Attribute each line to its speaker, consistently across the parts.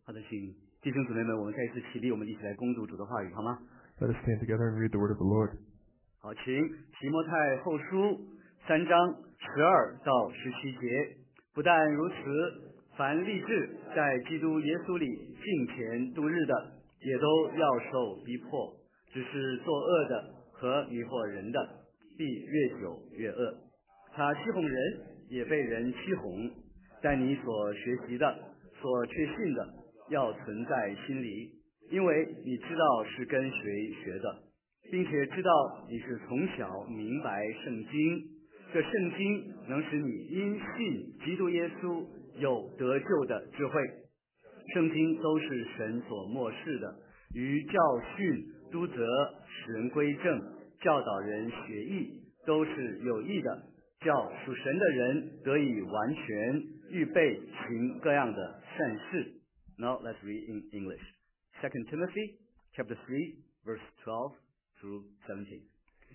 Speaker 1: 好的，请弟兄姊妹们，我们再一次起立，我们一起来攻读主的话语，好吗？
Speaker 2: Let us stand together and read the word of the Lord.
Speaker 1: 好，请提摩太后书3章12到17节。不但如此，凡立志在基督耶稣里敬虔度日的，也都要受逼迫。只是作恶的和迷惑人的，必越久越恶。他欺哄人，也被人欺哄。但你所学习的、所确信的，要存在心里，因为你知道是跟谁学的，并且知道你是从小明白圣经。这圣经能使你因信基督耶稣有得救的智慧。圣经都是神所默示的，于教训、督责、使人归正、教导人学义，都是有益的，叫属神的人得以完全，预备行各样的善事。Now let's read in English. 2 Timothy chapter 3 verse 12 through 17.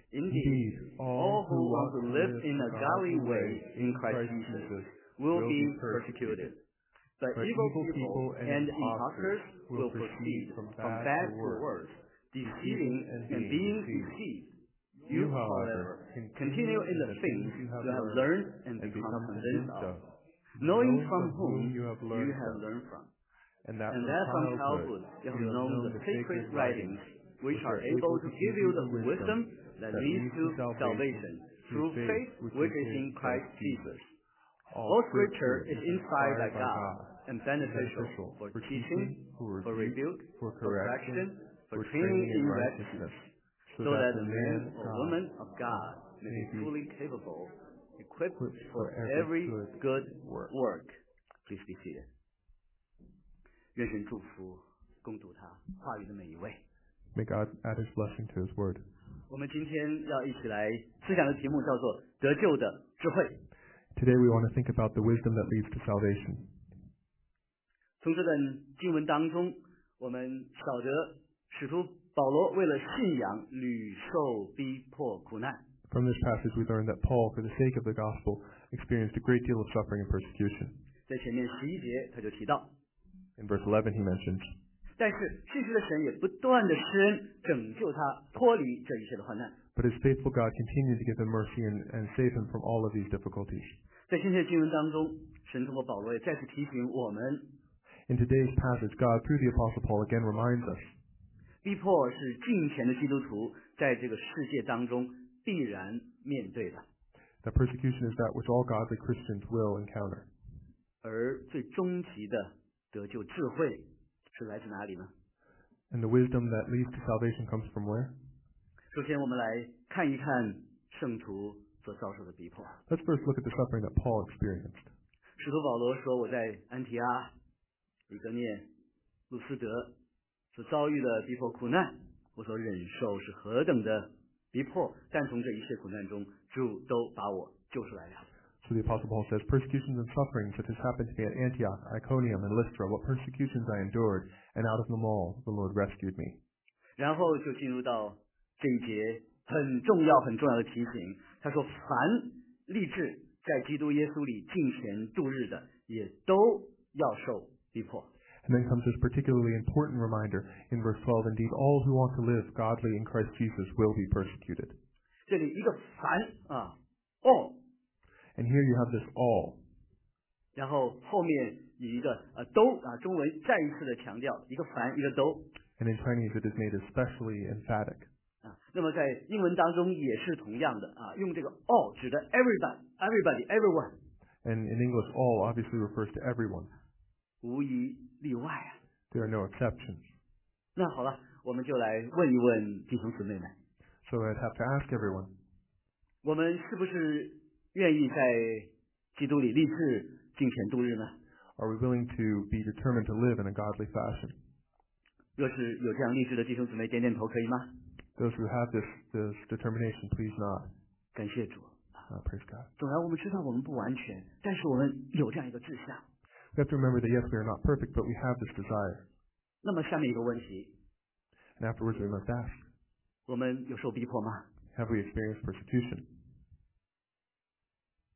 Speaker 1: Indeed, all who want to live in a godly way in Christ Jesus will be persecuted. But evil people and impostors will proceed from bad to worse, deceiving and being deceived. You, however, continue in the things you have learned and become convinced of, knowing from whom you have learned from. And that from childhood you have known the sacred writings, which are able to give you the wisdom that leads to salvation through faith which is in Christ Jesus. All Scripture is inspired by God and beneficial for teaching, for rebuke, for correction, for training in righteousness, so that the man or woman of God may be fully capable, equipped for every good work. Please be seated. 愿神祝福攻读他话语的每一位。
Speaker 2: May God add His blessing to His word.
Speaker 1: 我们今天要一起来思想的题目叫做得救的智慧。
Speaker 2: Today we want to think about the wisdom that leads to salvation.
Speaker 1: 从这段经文当中，我们晓得使徒保罗为了信仰屡受逼迫苦难。
Speaker 2: From this passage we learn that Paul, for the sake of the gospel, experienced a great deal of suffering and persecution.
Speaker 1: 在前面11节他就提到，
Speaker 2: In verse 11 he mentions,
Speaker 1: 但是信实的神也不断的施恩拯救他脱离这一切的患难。
Speaker 2: But His faithful God continued to give him mercy and save him from all of these difficulties.
Speaker 1: 在今天的经文当中，神通过保罗也再次提醒我们，
Speaker 2: In today's passage, God, through the Apostle Paul, again reminds us
Speaker 1: 逼迫是敬虔的基督徒在这个世界当中必然面对的，
Speaker 2: that persecution is that which all godly Christians will encounter.
Speaker 1: 而最终极的得救智慧是来自哪里呢？
Speaker 2: And the wisdom that leads to salvation comes from where?
Speaker 1: 首先我们来看一看圣徒所遭受的逼迫。
Speaker 2: Let's first look at the suffering that Paul experienced.
Speaker 1: 使徒保罗说，我在安提阿、以哥念、路斯德所遭遇的逼迫苦难，我所忍受是何等的逼迫，但从这一切苦难中，主都把我救出来了。
Speaker 2: So the Apostle Paul says, persecutions and sufferings such as happened to me at Antioch, Iconium, and Lystra, what persecutions I endured, and out of them all the Lord rescued me.
Speaker 1: 然后就进入到这一节很重要的提醒，他说：凡立志在基督耶稣里敬虔度日的，也都要受逼迫。
Speaker 2: And then comes this particularly important reminder in verse 12, indeed, all who want to live godly in Christ Jesus will be persecuted.
Speaker 1: 这里一个凡all，
Speaker 2: And here you have this all.
Speaker 1: 然后后面有一个都中文再一次的强调一个凡一个都。
Speaker 2: And in Chinese it is made especially emphatic.
Speaker 1: 那么在英文当中也是同样的用这个 all 指的 everybody, everyone，
Speaker 2: And in English, all obviously refers to everyone.
Speaker 1: 无一例外
Speaker 2: There are no exceptions.
Speaker 1: 那好了，我们就来问一问弟兄姊妹们，
Speaker 2: So I'd have to ask everyone,
Speaker 1: 我们是不是愿意在基督里立志敬虔度日呢？
Speaker 2: are we willing to be determined to live in a godly fashion?
Speaker 1: 若是有这样立志的弟兄姊妹，点点头可以吗？
Speaker 2: Those who have this determination, please nod.
Speaker 1: 感谢主。
Speaker 2: Praise God.
Speaker 1: 总然我们知道我们不完全，但是我们有这样一个志向。
Speaker 2: We have to remember that yes, we are not perfect, but we have this desire.
Speaker 1: 那么下面一个问题，
Speaker 2: And afterwards we must ask,
Speaker 1: 我们有受逼迫吗？
Speaker 2: have we experienced persecution?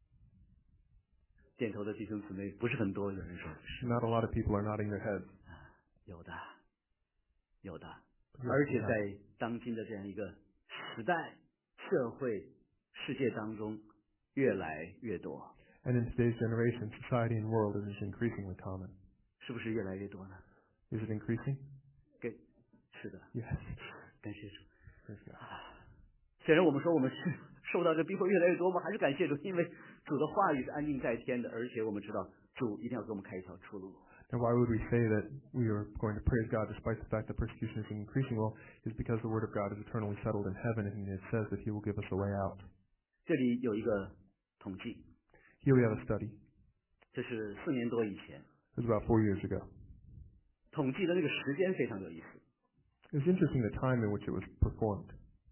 Speaker 1: 点头的弟兄姊妹不是很多，有人说是。
Speaker 2: Not a lot of people are nodding their heads.
Speaker 1: 有的，有的，
Speaker 2: Yes,
Speaker 1: 而且
Speaker 2: we have.
Speaker 1: 在当今的这样一个时代、社会、世界当中，越来越多，
Speaker 2: And in today's generation, society and world, it is increasingly common.
Speaker 1: 是不是越来越多呢？
Speaker 2: Is it increasing?
Speaker 1: 是的，
Speaker 2: Yes.
Speaker 1: 感谢主。
Speaker 2: Praise God.
Speaker 1: 虽然我们说我们是受到这逼迫越来越多嘛，还是感谢主，因为主的话语是安定在天的，而且我们知道主一定要给我们开一条出路。
Speaker 2: Now, why would we say that we are going to praise God despite the fact that persecution is increasing? Well, is because the Word of God is eternally settled in heaven, and it says that He will give us a way out.
Speaker 1: 这里有一个统计，
Speaker 2: Here we have a study.
Speaker 1: 这是4年多以前，
Speaker 2: It was about 4 years ago.
Speaker 1: 统计的那个时间非常有意思。
Speaker 2: It was interesting the time in which it was performed.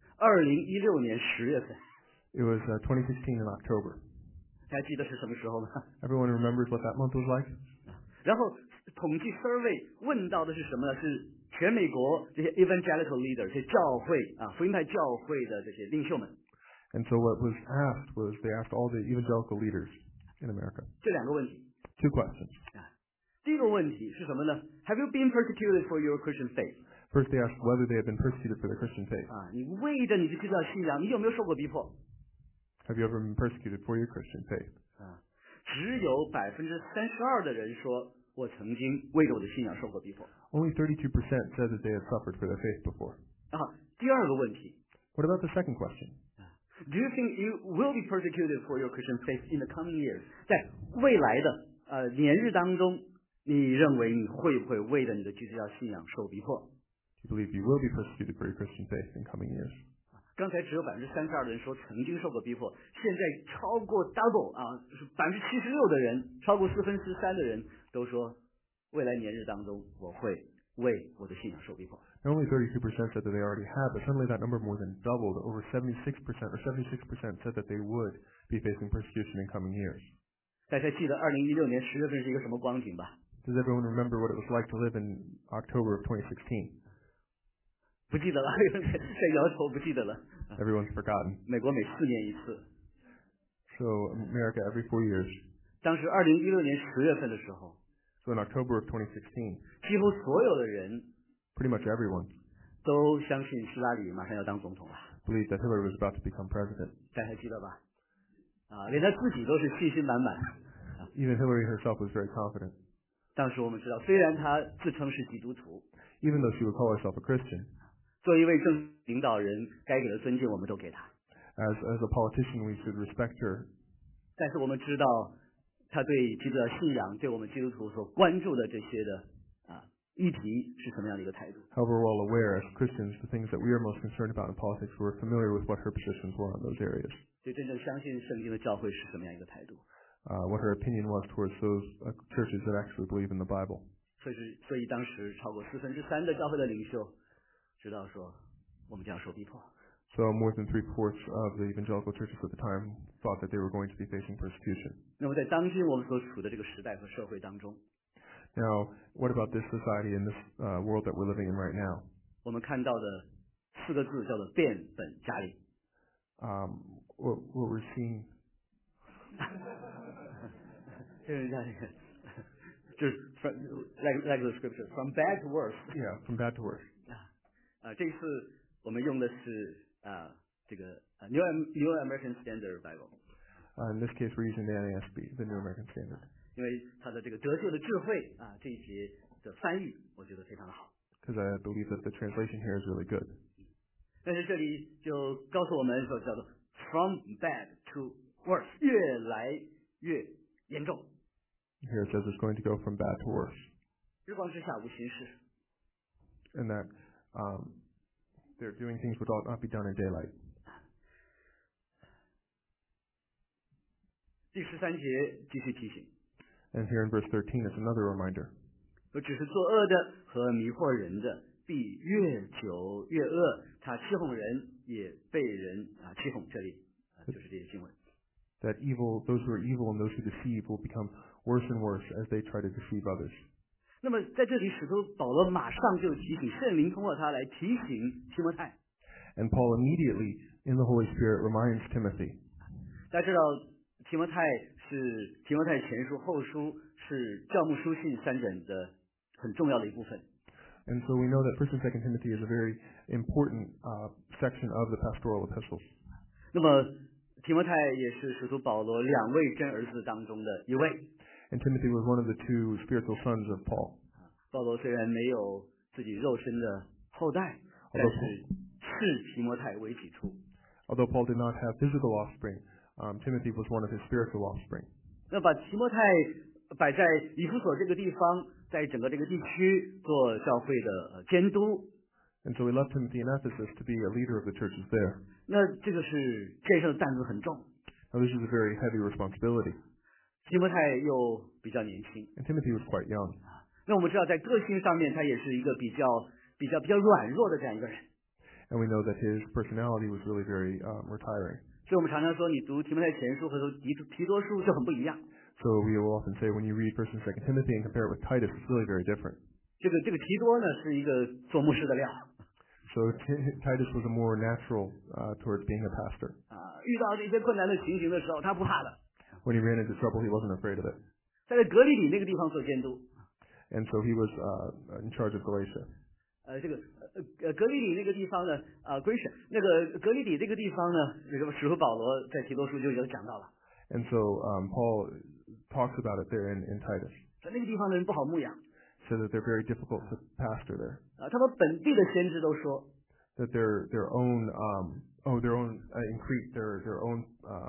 Speaker 1: 2016年10月份，
Speaker 2: It was 2016 in October.
Speaker 1: 大家记得是什么时候吗？
Speaker 2: Everyone remembers what that month was like?
Speaker 1: 然后统计 survey 问到的是什么呢？是全美国这些 evangelical leader 这些教会福音派教会的这些领袖们。
Speaker 2: And so what was asked was they asked all the evangelical leaders in America
Speaker 1: 这2个问题。
Speaker 2: 2 questions.
Speaker 1: 第一个问题是什么呢 ？Have you been persecuted for your Christian faith？
Speaker 2: First, they asked whether they had been persecuted for their Christian faith.
Speaker 1: 你为着你的基督教信仰，你有没有受过逼迫？
Speaker 2: Have you ever been persecuted for your Christian faith?
Speaker 1: 只有32%的人说，我曾经为着我的信仰受过逼迫。
Speaker 2: Only 32% said that they had suffered for their faith before.
Speaker 1: 第二个问题
Speaker 2: What about the second question?
Speaker 1: ，Do you think you will be persecuted for your Christian faith in the coming years？ 在未来的年日当中，你认为你会不会为着你的基督教信仰受逼迫？
Speaker 2: Do you believe you will be persecuted for your Christian faith in coming years?
Speaker 1: 刚才只有32%的人说曾经受过逼迫，现在超过 double 是76%的人，超过3/4的人都说，未来年日当中我会为我的信仰受逼迫。
Speaker 2: And only 32% said that they already have, but suddenly that number more than doubled. Over 76% or 76% said that they would be facing persecution in coming years.
Speaker 1: 大家记得2016年10月份是一个什么光景吧？
Speaker 2: Does everyone remember what it was like to live in October of 2016?
Speaker 1: 不记得了，在摇头不记得了。
Speaker 2: Everyone's forgotten.
Speaker 1: 美国每4年一次，
Speaker 2: So America every 4 years.
Speaker 1: 当时2016年10月份的时候，
Speaker 2: So in October of 2016,
Speaker 1: 几乎所有的人
Speaker 2: pretty much everyone
Speaker 1: 都相信希拉里马上要当总统了，
Speaker 2: believed that Hillary was about to become president.
Speaker 1: 大家记得吧？连他自己都是信心满满。
Speaker 2: Even Hillary herself was very confident.
Speaker 1: 当时我们知道，虽然他自称是基督徒，
Speaker 2: Even though she would call herself a Christian,
Speaker 1: 作为一位政领导人，该给的尊敬我们都给他。
Speaker 2: as a politician we should respect her.
Speaker 1: 但是我们知道，他对基督教信仰，对我们基督徒所关注的这些的议题是什么样的一个态度？
Speaker 2: However, we're all aware as Christians the things that we are most concerned about in politics, we're familiar with what her positions were on those areas.
Speaker 1: 对真正相信圣经的教会是什么样一个态度？
Speaker 2: What her opinion was towards those churches that actually believe in the Bible.
Speaker 1: 所以当时超过3/4的教会的领袖知道说，我们将受逼迫。
Speaker 2: So more than 3/4 of the evangelical churches at the time thought that they were going to be facing persecution.
Speaker 1: 那么在当今我们所处的这个时代和社会当中，
Speaker 2: Now, what about this society and this world that we're living in right now?
Speaker 1: 我们看到的4个字叫做变本加厉。
Speaker 2: What we're seeing,
Speaker 1: 就是 from like the scripture from bad to worse。
Speaker 2: yeah, from bad to worse.
Speaker 1: 这一次我们用的是这个New American Standard Bible，
Speaker 2: In this case, we're using the NASB, the New American Standard,
Speaker 1: 因为它的这个得救的智慧这一节的翻译，我觉得非常的好。
Speaker 2: because I believe that the translation here is really good.
Speaker 1: 但是这里就告诉我们说叫做 from bad to worse， 越来越严重。
Speaker 2: Here it says it's going to go from bad to worse,
Speaker 1: 日光之下无新事。
Speaker 2: and that they're doing things which ought not be done in daylight.
Speaker 1: 第13节继续提醒，
Speaker 2: And here in verse 13, it's another reminder.
Speaker 1: 说只是作恶的和迷惑人的，必越久越恶。他欺哄人，也被人欺哄。这里就是这些经文。
Speaker 2: That those who are evil and those who deceive will become worse and worse as they try to deceive others.
Speaker 1: 那么在这里，使徒保罗马上就提醒，圣灵通过他来提醒提摩太。
Speaker 2: And Paul immediately, in the Holy Spirit, reminds Timothy.
Speaker 1: 大家知道，提摩太前书、后书是教牧书信3卷的很重要的一部分。
Speaker 2: And so we know that 1st and 2nd Timothy is a very important section of the pastoral epistles.
Speaker 1: 那么提摩太也是使徒保罗2位真儿子当中的一位。
Speaker 2: And Timothy was one of the 2 spiritual sons of Paul.
Speaker 1: 保罗虽然没有自己肉身的后代，但是视提摩太为己出。
Speaker 2: Although Paul did not have physical offspring, Timothy was one of his spiritual offspring.
Speaker 1: 那把提摩太摆在以弗所这个地方，在整个这个地区做教会的监督。
Speaker 2: And so he left Timothy in Ephesus to be a leader of the churches there.
Speaker 1: 那这个是肩上的担子很重。
Speaker 2: Now this is a very heavy responsibility.
Speaker 1: 提摩太又比较年轻。
Speaker 2: And Timothy was quite young.
Speaker 1: 那我们知道，在个性上面，他也是一个比较软弱的这样一个人。
Speaker 2: And we know that his personality was really very retiring.
Speaker 1: 所以我们常常说，你读提摩太前书和读提多书就很不一样。
Speaker 2: So we will often say when you read 1st and 2nd Timothy and compare it with Titus, it's really very different.
Speaker 1: 这个提多呢是一个做牧师的料。
Speaker 2: So Titus was a more natural towards being a pastor.
Speaker 1: 遇到这些困难的情形的时候，他不怕的。
Speaker 2: When he ran into trouble, he wasn't afraid of it.
Speaker 1: 在格里里那个地方做监督。
Speaker 2: And so he was in charge of Galatia.
Speaker 1: 这个格里里那个地方呢，Galatia 那个格里里这个地方呢，这个使徒保罗在提多书就有讲到了。
Speaker 2: And so Paul talks about it there in Titus.
Speaker 1: 在那个地方的人不好牧养。
Speaker 2: So that they're very difficult to pastor there.
Speaker 1: 他们本地的先知都说
Speaker 2: that their own increase their own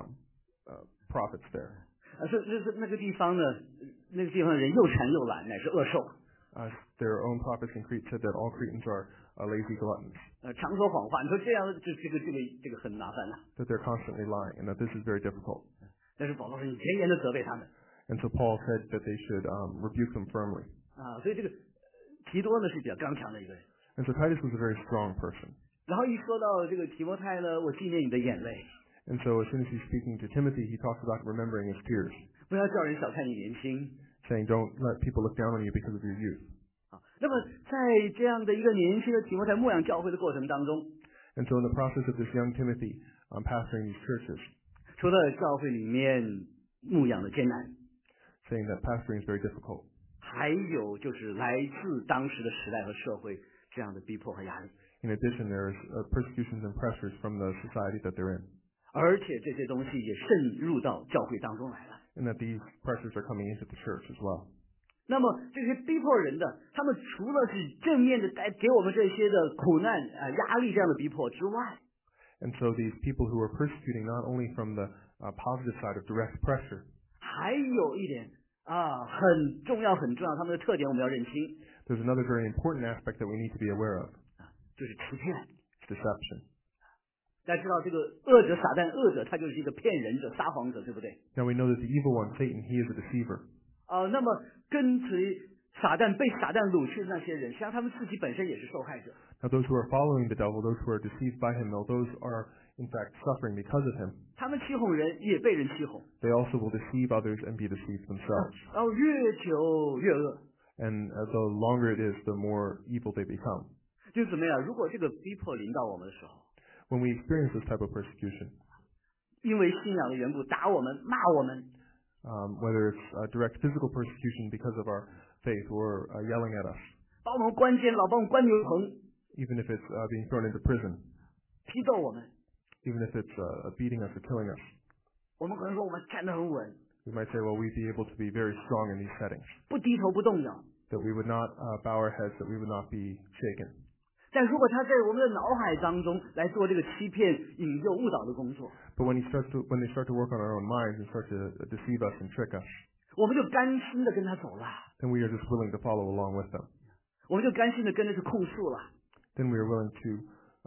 Speaker 2: prophets there.
Speaker 1: 是那个地方呢，那个地方人又馋又懒，乃是恶兽。
Speaker 2: Their own prophets in Crete said that all Cretans are lazy gluttons.
Speaker 1: 常说谎话，你说这样这个很麻烦了。
Speaker 2: That they're constantly lying, and that this is very difficult.
Speaker 1: 但是保罗说你严严的责备他们。
Speaker 2: And so Paul said that they should rebuke them firmly.
Speaker 1: 所以这个提多呢是比较刚强的一个人。
Speaker 2: And so Titus was a very strong person.
Speaker 1: 然后一说到这个提摩太呢，我纪念你的眼泪。
Speaker 2: And so as soon as he's speaking to Timothy, he talks about remembering his tears.
Speaker 1: 不要叫人小看你年轻。
Speaker 2: Saying don't let people look down on you because of your youth.
Speaker 1: 那么在这样的一个年轻的提摩太牧养教会的过程当中
Speaker 2: ，and so in the process of this young Timothy pastoring these churches,
Speaker 1: 除了教会里面牧养的艰难
Speaker 2: saying that pastoring is very difficult,
Speaker 1: 还有就是来自当时的时代和社会这样的逼迫和压力。
Speaker 2: In addition, there is persecutions and pressures from the society that they're in.
Speaker 1: 而且这些东西也渗入到教会当中来了。
Speaker 2: And that these pressures are coming into the church as well.
Speaker 1: 那么这些逼迫人的，他们除了是正面的带给我们这些的苦难压力这样的逼迫之外
Speaker 2: And so these people who are persecuting not only from the positive side of direct pressure,
Speaker 1: 还有一点很重要，他们的特点我们要认清。
Speaker 2: There's another very important aspect that we need to be aware of.
Speaker 1: 就是欺骗
Speaker 2: Deception.
Speaker 1: 大家知道这个恶者撒旦，恶者他就是一个骗人者、撒谎者，对不对？
Speaker 2: Now we know that the evil one, Satan, he is a deceiver.
Speaker 1: 那么跟随撒旦、被撒旦掳去的那些人，实际上他们自己本身也是受害者。
Speaker 2: Now those who are following the devil, those who are deceived by him, those are in fact suffering because of him.
Speaker 1: 他们欺哄人，也被人欺哄。
Speaker 2: They also will deceive others and be deceived themselves.
Speaker 1: 然后越久越恶。
Speaker 2: And the longer it is, the more evil they become.
Speaker 1: 就怎么样？如果这个逼迫临到我们的时候，
Speaker 2: When we experience this type of persecution,
Speaker 1: 因为信仰的缘故，打我们、骂我们，
Speaker 2: whether it's direct physical persecution because of our faith or yelling at us,
Speaker 1: 把我们关监牢，把我们关牛棚，
Speaker 2: even if it's being thrown into prison,
Speaker 1: 批斗我们，
Speaker 2: even if it's beating us or killing us,
Speaker 1: 我们可能说我们站得很稳，
Speaker 2: we might say, well, we'd be able to be very strong in these settings,
Speaker 1: 不低头不动摇。
Speaker 2: that we would not bow our heads, that we would not be shaken.
Speaker 1: 但如果他在我们的脑海当中来做这个欺骗、引诱、误导的工作，
Speaker 2: But when they start to work on our own minds and start to deceive us and trick us,
Speaker 1: 我们就甘心的跟他走了，
Speaker 2: then we are just willing to follow along with them.
Speaker 1: 我们就甘心的跟着去控诉了，
Speaker 2: Then we are willing to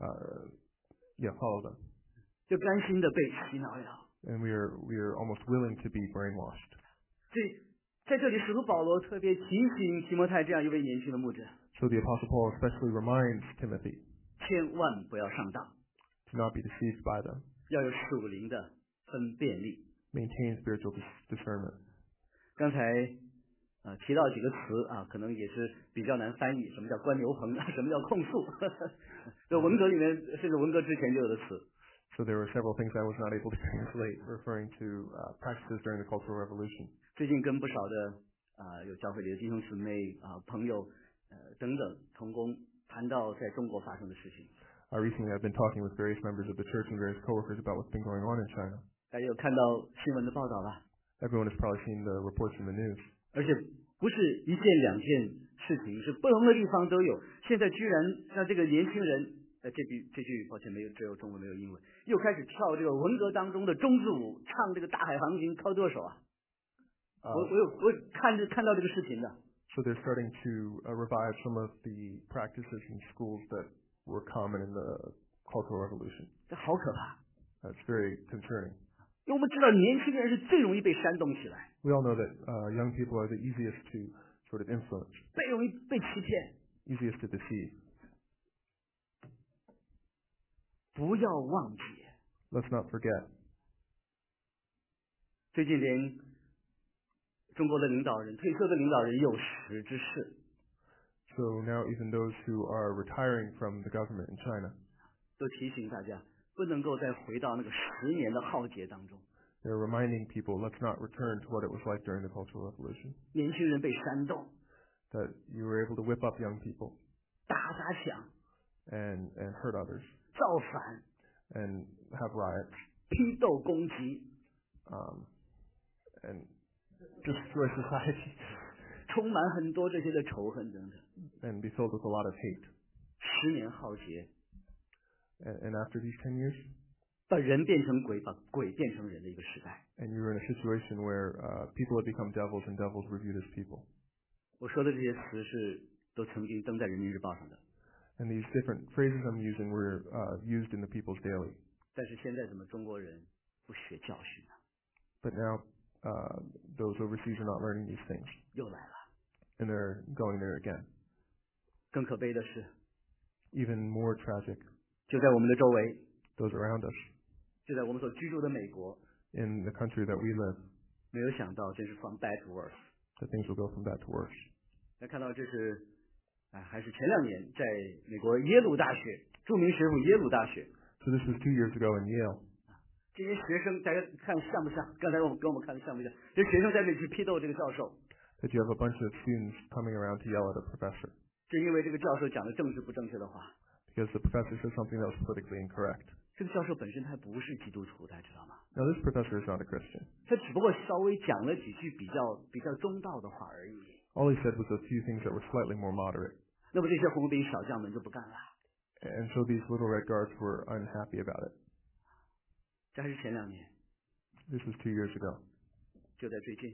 Speaker 2: follow them.
Speaker 1: 就甘心的被洗脑了。
Speaker 2: And we are almost willing to be brainwashed.
Speaker 1: 所以在这里，使徒保罗特别提醒提摩太这样一位年轻的牧者，
Speaker 2: So the Apostle Paul especially reminds Timothy
Speaker 1: 千万不要上当，
Speaker 2: to not be deceived by them.
Speaker 1: 要有属灵的分辨力。
Speaker 2: Maintain spiritual discernment.
Speaker 1: 刚才提到几个词可能也是比较难翻译，什么叫关牛棚，什么叫控诉，在文革里面，甚至文革之前就有的词。
Speaker 2: So there were several things I was not able to translate, referring to practices during the Cultural Revolution.
Speaker 1: 最近跟不少的有教会里的弟兄姊妹朋友等等同工谈到在中国发生的事情。
Speaker 2: Recently, I've been talking with various members of the church and various coworkers about what's been going on in China.
Speaker 1: 大家有看到新闻的报道吧？
Speaker 2: Everyone has probably seen the reports in the news.
Speaker 1: 而且不是一件两件事情，是不同的地方都有。现在居然让这个年轻人，这句抱歉没有，只有中文没有英文，又开始跳这个文革当中的中字舞，唱这个《大海航行靠舵手》啊。我看到这个视频的。
Speaker 2: So they're starting to revive some of the practices in schools that were common in the Cultural Revolution.
Speaker 1: 这好可怕。
Speaker 2: That's very concerning.
Speaker 1: 因为我们知道年轻人是最容易被煽动起来。
Speaker 2: We all know that young people are the easiest to sort of influence.
Speaker 1: 最容易被欺骗。
Speaker 2: Easiest to deceive.
Speaker 1: 不要忘记。
Speaker 2: Let's not forget.
Speaker 1: 最近连中国的领导人，退休的领导人有识之士。
Speaker 2: So now even those who are retiring from the government in China
Speaker 1: 都提醒大家，不能够再回到那个10年的浩劫当中。
Speaker 2: They're reminding people, let's not return to what it was like during the Cultural Revolution.
Speaker 1: 年轻人被煽动。
Speaker 2: That you were able to whip up young people.
Speaker 1: 打砸抢。
Speaker 2: And hurt others.
Speaker 1: 造反。
Speaker 2: And have riots.
Speaker 1: 批斗攻击。
Speaker 2: And destroy society.
Speaker 1: 充满很多这些的仇恨等等。
Speaker 2: And be filled with a lot of hate.
Speaker 1: 10年浩劫。
Speaker 2: And after these 10 years?
Speaker 1: 把人变成鬼，把鬼变成人的一个时代。
Speaker 2: And you were in a situation where people had become devils and devils were viewed as people.
Speaker 1: 我说的这些词是都曾经登在人民日报上的。
Speaker 2: And these different phrases I'm using were used in the People's Daily.
Speaker 1: 但是现在怎么中国人不学教训呢？
Speaker 2: But now those overseas are not learning these things.
Speaker 1: 又来了。
Speaker 2: And they're going there again.
Speaker 1: 更可悲的是
Speaker 2: Even more tragic.
Speaker 1: 就在我们的周围
Speaker 2: Those around us.
Speaker 1: 就在我们所居住的美国
Speaker 2: In the country that we live.
Speaker 1: 没有想到真是 from bad to worse.
Speaker 2: That things will go from bad to worse.
Speaker 1: 那看到这是还是前2年在美国耶鲁大学著名学府耶鲁大学。
Speaker 2: So this was 2 years ago in Yale.
Speaker 1: 这些学生大家看像不像？刚才跟我们看的像不像？这学生在那里去批斗这个教授。
Speaker 2: That you have a bunch of students coming around to yell at a professor.
Speaker 1: 就因为这个教授讲的政治不正确的话。
Speaker 2: Because the professor said something that was politically incorrect.
Speaker 1: 这个教授本身他不是基督徒，大家知道吗？
Speaker 2: Now this professor is not a Christian.
Speaker 1: 他只不过稍微讲了几句比较中道的话而已。
Speaker 2: All he said was a few things that were slightly more moderate.
Speaker 1: 那么这些红兵小将们就不干了。
Speaker 2: And so these little red guards were unhappy about it.
Speaker 1: 这还是前2年。
Speaker 2: This was 2 years ago.
Speaker 1: 就在最近。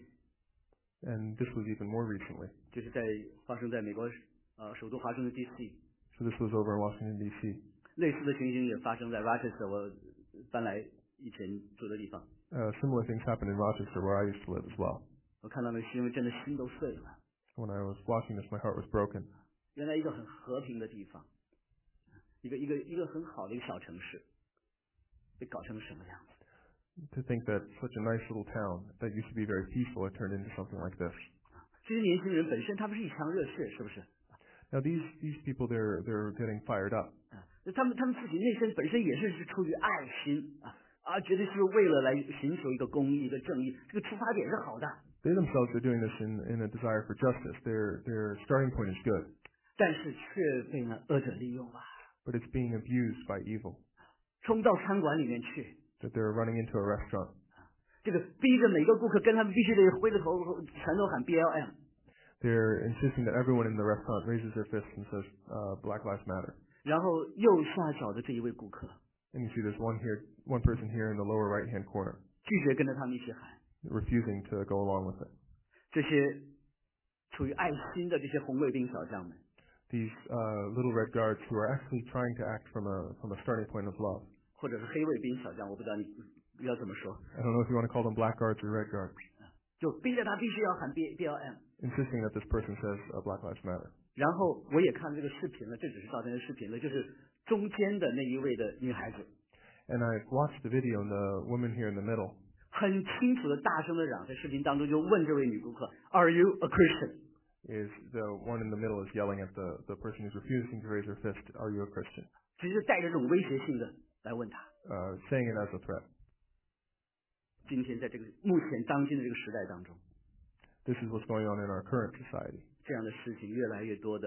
Speaker 2: And this was even more recently.
Speaker 1: 就是发生在美国首都华盛顿 DC。
Speaker 2: So this was over in Washington D.C.
Speaker 1: 类似的情形也发生在 Rochester 我搬来以前住的地方。
Speaker 2: Similar things happened in Rochester where I used to live as well.
Speaker 1: 我看到那个新闻真的心都碎了。
Speaker 2: When I was watching this, my heart was broken.
Speaker 1: 原来一个很和平的地方，一个很好的一个小城市，被搞成什么样子？
Speaker 2: To think that such a nice little town that used to be very peaceful had turned into something like this.
Speaker 1: 这些年轻人本身他们是一腔热血，是不是？
Speaker 2: Now these people they're getting fired up.
Speaker 1: 他们自己内心本身也是出于爱心绝对是为了来寻求一个公义、一个正义，这个出发点是好的。
Speaker 2: They themselves are doing this in a desire for justice. Their starting point is good.
Speaker 1: 但是却被那恶者利用了。
Speaker 2: But it's being abused by evil.
Speaker 1: 冲到餐馆里面去。
Speaker 2: That they're running into a restaurant.
Speaker 1: 这个逼着每个顾客跟他们必须得挥着头全都喊 BLM.
Speaker 2: They're insisting that everyone in the restaurant raises their fists and says, Black Lives Matter.
Speaker 1: 然后右下角的这一位顾客
Speaker 2: And you see there's one person here in the lower right-hand corner.
Speaker 1: 拒绝跟着他们一起喊。
Speaker 2: Refusing to go along with it.
Speaker 1: 这些出于爱心的这些红卫兵小将们
Speaker 2: These little red guards who are actually trying to act from a starting point of love.
Speaker 1: 或者是黑卫兵小将，我不知道你要怎么说。
Speaker 2: I don't know if you want to call them black guards or red guards.
Speaker 1: 就逼着他必须要喊 BLM.
Speaker 2: Insisting that this person says Black Lives Matter.
Speaker 1: 然后我也看这个视频了，这只是照片的视频了，就是中间的那一位的女孩子。
Speaker 2: And I watched the video and the woman here in the middle.
Speaker 1: 很清楚的大声的嚷，在视频当中就问这位女顾客 ，Are you a Christian?
Speaker 2: Is the one in the middle is yelling at the person who's refusing to raise her fist, Are you a Christian?
Speaker 1: 只是带着这种威胁性的来问他。
Speaker 2: Saying it as a threat.
Speaker 1: 今天在这个目前当今的这个时代当中
Speaker 2: This is what's going on in our current society.
Speaker 1: 这样的事情越来越多的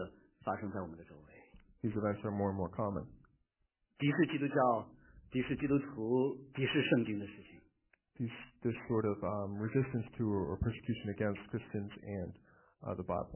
Speaker 1: 发生在我们的周围。
Speaker 2: These events are more and more common.
Speaker 1: 敌视基督教、敌视基督徒、敌视圣经的事情。
Speaker 2: This sort of resistance to or persecution against Christians and the Bible.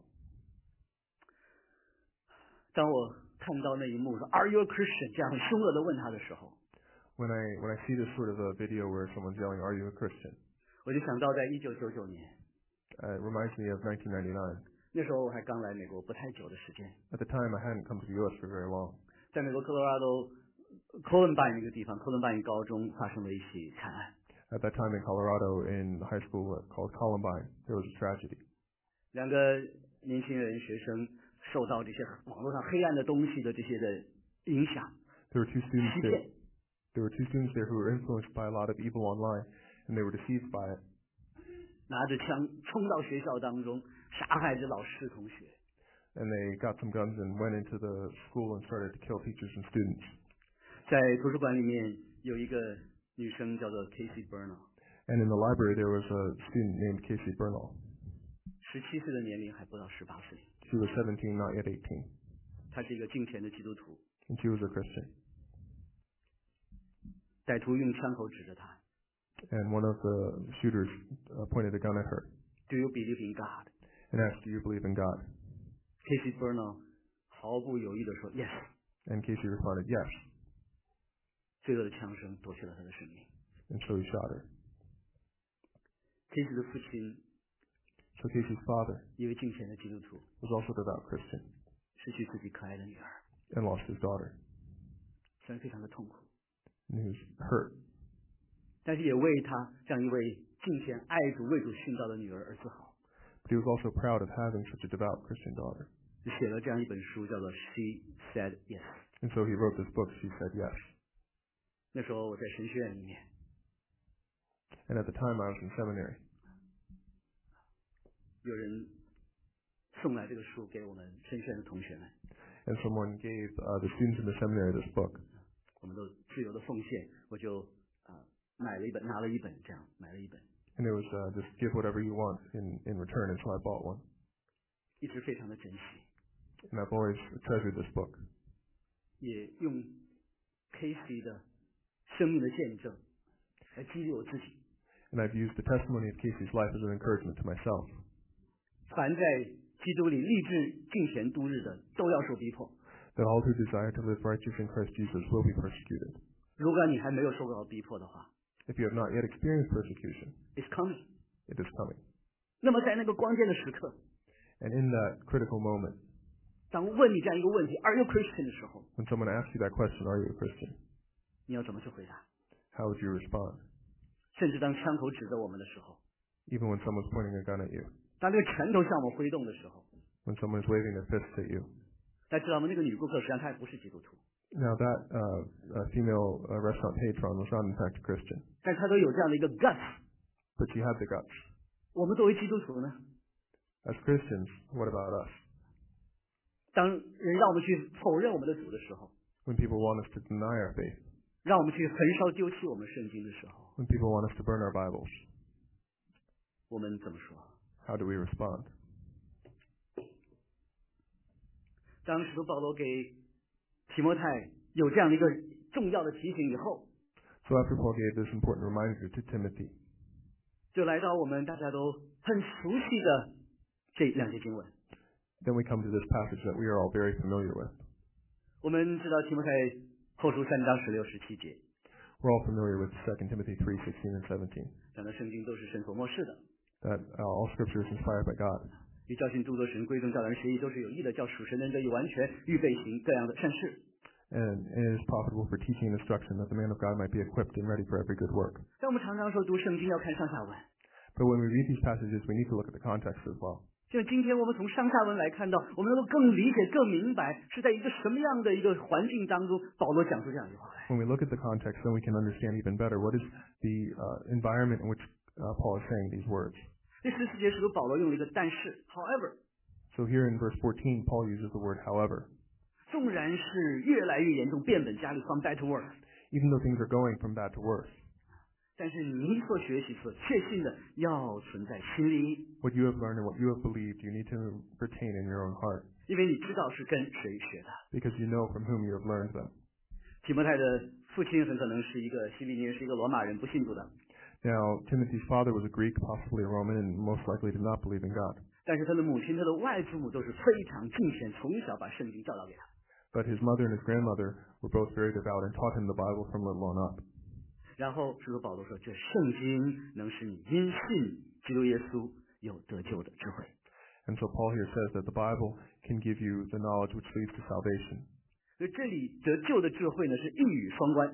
Speaker 1: 当我看到那一幕说 "Are you a Christian?" 这样很凶恶的问他的时候，
Speaker 2: When I see this sort of a video where someone's yelling, "Are you a Christian?"
Speaker 1: 我就想到在1999年，
Speaker 2: It reminds me of 1999.
Speaker 1: 那时候我还刚来美国不太久的时间，
Speaker 2: At the time, I hadn't come to the U.S. for very long.
Speaker 1: 在美国科罗拉多Columbine 那个地方，Columbine 高中发生了一起惨案。
Speaker 2: At that time in Colorado, in a high school called Columbine, there was a tragedy.
Speaker 1: 2个年轻人学生受到这些网络上黑暗的东西的这些的影响，
Speaker 2: There were two students
Speaker 1: 欺
Speaker 2: there.
Speaker 1: 骗，
Speaker 2: There were two students there who were influenced by a lot of evil online, and they were deceived by it.
Speaker 1: 拿着枪冲到学校当中，杀害着老师同学。
Speaker 2: And they got some guns and went into the school and started to kill teachers and students.
Speaker 1: 在图书馆里面有一个女生叫做 Casey Bernal，
Speaker 2: And in the library, there was a student named Casey Bernal.
Speaker 1: 17岁的年龄还不到18岁，
Speaker 2: She was 17, not yet 18,
Speaker 1: 她是一个敬虔的基督徒。
Speaker 2: and she was a Christian.
Speaker 1: 歹徒用枪口指着她
Speaker 2: And one of the shooters pointed a gun at her
Speaker 1: "Do you believe in God?"
Speaker 2: and asked, "Do you believe in God?"
Speaker 1: Casey Bernal 毫不犹豫地说 "Yes"，
Speaker 2: And Casey responded, "Yes."
Speaker 1: 罪恶的枪声夺去了她的生命。
Speaker 2: And so he shot her.
Speaker 1: Casey 的父亲
Speaker 2: So Casey's father
Speaker 1: 一位敬虔的基督徒，
Speaker 2: was also a devout Christian
Speaker 1: 失去自己可爱的女儿，
Speaker 2: and lost his daughter.
Speaker 1: 虽然非常的痛苦，
Speaker 2: And he was hurt,
Speaker 1: 但是也为他这样一位敬虔爱主为主殉道的女儿而自豪。
Speaker 2: but he was also proud of having such a devout Christian daughter.
Speaker 1: 就写了这样一本书，叫做《She Said Yes》。
Speaker 2: And so he wrote this book, She Said Yes.
Speaker 1: 那时候我在神学院里面，
Speaker 2: And at the time I was in seminary.
Speaker 1: 有人送来这个书给我们神学院的同学们，
Speaker 2: And someone gave the students in the seminary this book.
Speaker 1: 我们都自由的奉献，我就买了一本，拿了一本，这样买了一本，
Speaker 2: And it was just give whatever you want in return. And so I bought one.
Speaker 1: 一直非常的珍惜，
Speaker 2: And I've always treasured this book.
Speaker 1: 也用 Casey 的生命的见证来激励我自己。
Speaker 2: And I've used the testimony of Casey's life as an encouragement to myself.
Speaker 1: 凡在基督里立志敬虔度日的，都要受逼迫。
Speaker 2: That all who desire to live righteous in Christ Jesus will be persecuted.
Speaker 1: 如果你还没有受到逼迫的话
Speaker 2: If you have not yet experienced persecution,
Speaker 1: ，it's coming。
Speaker 2: it is coming.
Speaker 1: 那么在那个关键的时刻，
Speaker 2: And in that critical moment,
Speaker 1: 当问你这样一个问题 "Are you Christian" 的时候，
Speaker 2: when someone asks you that question, "Are you a Christian?"
Speaker 1: 你要怎么去回答？
Speaker 2: how would you respond?
Speaker 1: 甚至当枪口指着我们的时候，
Speaker 2: Even when someone's pointing a gun at you,
Speaker 1: 当这个拳头向我们挥动的时候，
Speaker 2: when someone's waving their fists at you.
Speaker 1: 大家知道吗？那个女顾客实际上她也不是基督徒，
Speaker 2: Now that female restaurant patron was not in fact a Christian,
Speaker 1: 但她都有这样的一个 guts。
Speaker 2: but she had the guts.
Speaker 1: 我们作为基督徒呢，
Speaker 2: As Christians, what about us?
Speaker 1: 当人让我们去否认我们的主的时候，
Speaker 2: When people want us to deny our faith,
Speaker 1: 让我们去焚烧丢弃我们圣经的时候，
Speaker 2: when people want us to burn our Bibles,
Speaker 1: 我们怎么说？
Speaker 2: how do we respond?
Speaker 1: 当使徒保罗给提摩太有这样的一个重要的提醒以后，
Speaker 2: So after Paul gave this important reminder to Timothy,
Speaker 1: 就来到我们大家都很熟悉的这两节经文。
Speaker 2: then we come to this passage that we are all very familiar with.
Speaker 1: 我们知道提摩太后书3章16、17节，
Speaker 2: We're all familiar with 2 Timothy 3:16 and 17,
Speaker 1: 讲的圣经都是神所默示的，
Speaker 2: that all scripture is inspired by God,
Speaker 1: 与教训、督责神、归正教导人学艺都是有益的，叫属神的人得以完全，预备行各样的善事。
Speaker 2: and it is profitable for teaching and instruction, that the man of God might be equipped and ready for every good work.
Speaker 1: 但我们常常说读圣经要看上下文，
Speaker 2: But when we read these passages, we need to look at the context as well.
Speaker 1: 就今天我们从上下文来看到，我们能够更理解、更明白是在一个什么样的一个环境当中，保罗讲出这样一句话来。
Speaker 2: When we look at the context, then we can understand even better what is the environment in which Paul is saying these words.
Speaker 1: 第14节使徒保罗用了一个但是 ，however，
Speaker 2: So here in verse 14, Paul uses the word however.
Speaker 1: 纵然是越来越严重，变本加厉 ，from bad to worse，
Speaker 2: Even though things are going from bad to worse,
Speaker 1: 但是你所学习、所确信的要存在心里，
Speaker 2: what you have learned and what you have believed, you need to retain in your own heart.
Speaker 1: 因为你知道是跟谁学的。
Speaker 2: because you know from whom you have learned them.
Speaker 1: 提摩太的父亲很可能是一个希利尼人，是一个罗马人，不信主的。
Speaker 2: Now, Timothy's father was a Greek, possibly a Roman, and most likely did not believe in God.
Speaker 1: 但是他的母亲、他的外祖母都是非常敬虔，从小把圣经教导给他。
Speaker 2: But his mother and his grandmother were both very devout and taught him the Bible from little on up.
Speaker 1: 然后使徒保罗说，这圣经能使你因信基督耶稣有得救的智慧。
Speaker 2: And so Paul here says that the Bible can give you the knowledge which leads to salvation.
Speaker 1: 所以这里得救的智慧呢，是一语双关。